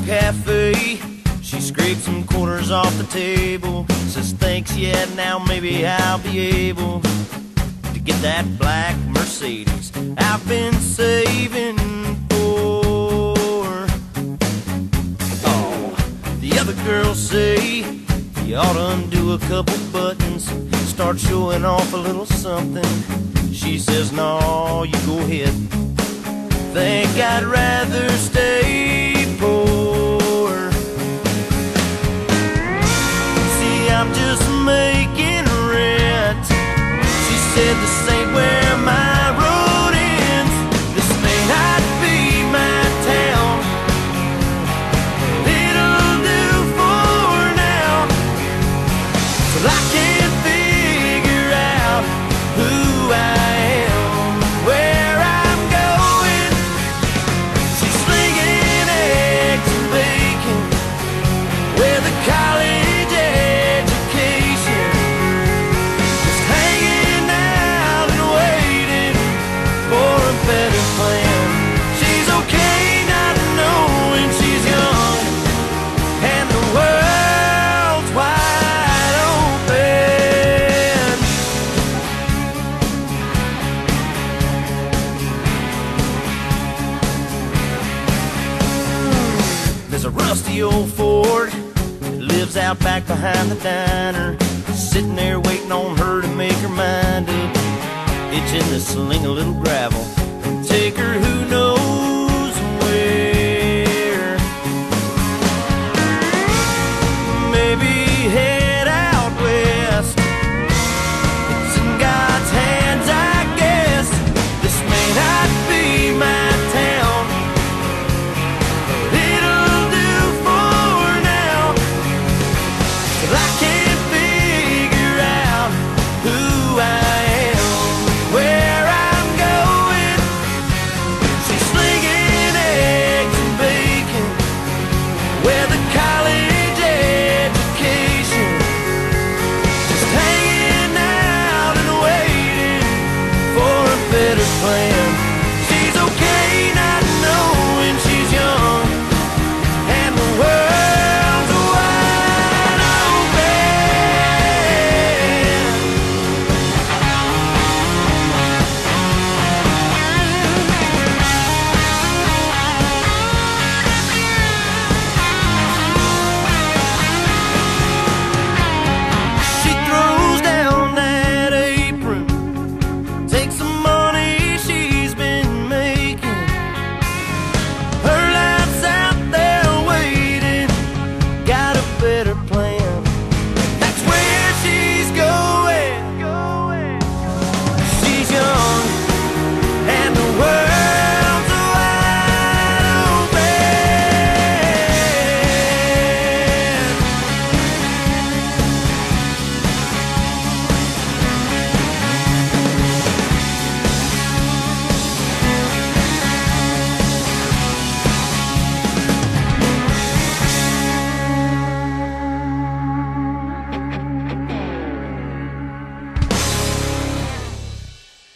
cafe. She scraped some quarters off the table. Says thanks, yeah, now maybe I'll be able to get that black Mercedes I've been saving for. Oh, the other girls say you ought to undo a couple buttons, start showing off a little something. She says, no, you go ahead. Think I'd rather stay poor. See, I'm just making rent. She said this ain't where my road ends. This may not be my town. It'll do for now, till I can't figure out who I am, where I'm going. She's slinging eggs and bacon with a college education, just hanging out and waiting for a better plan. She's okay not knowing she's young, and the world's wide open. There's a rusty old Ford that lives out back behind the diner, sitting there waiting on her to make her mind up, itching to sling a little gravel